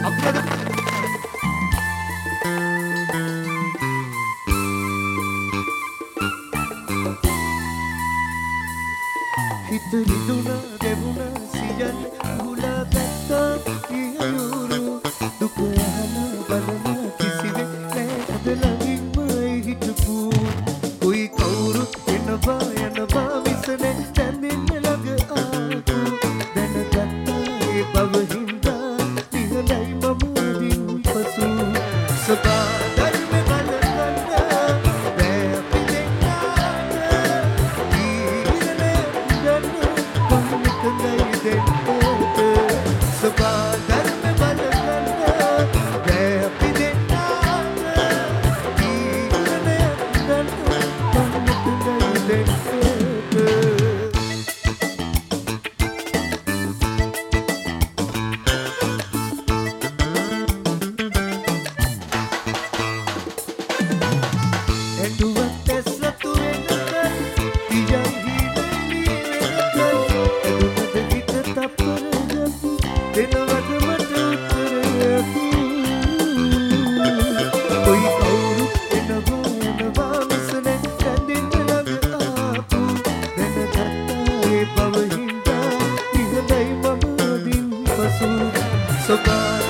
හිත රිදුනා දෙවුනා සියල්ල උහුලා ගත්තා කියනු දුක යහන බලන කිසිවෙක් නෑ අද ළඟින්මයි හිටපු කොයි කවුරුත් එනවා යනවා විසනේ දැනෙන්න ළඟ ආපු දැනගත්තා ඒ බව හින්දා නිහඬයි මම දින් පසු සදා so bad.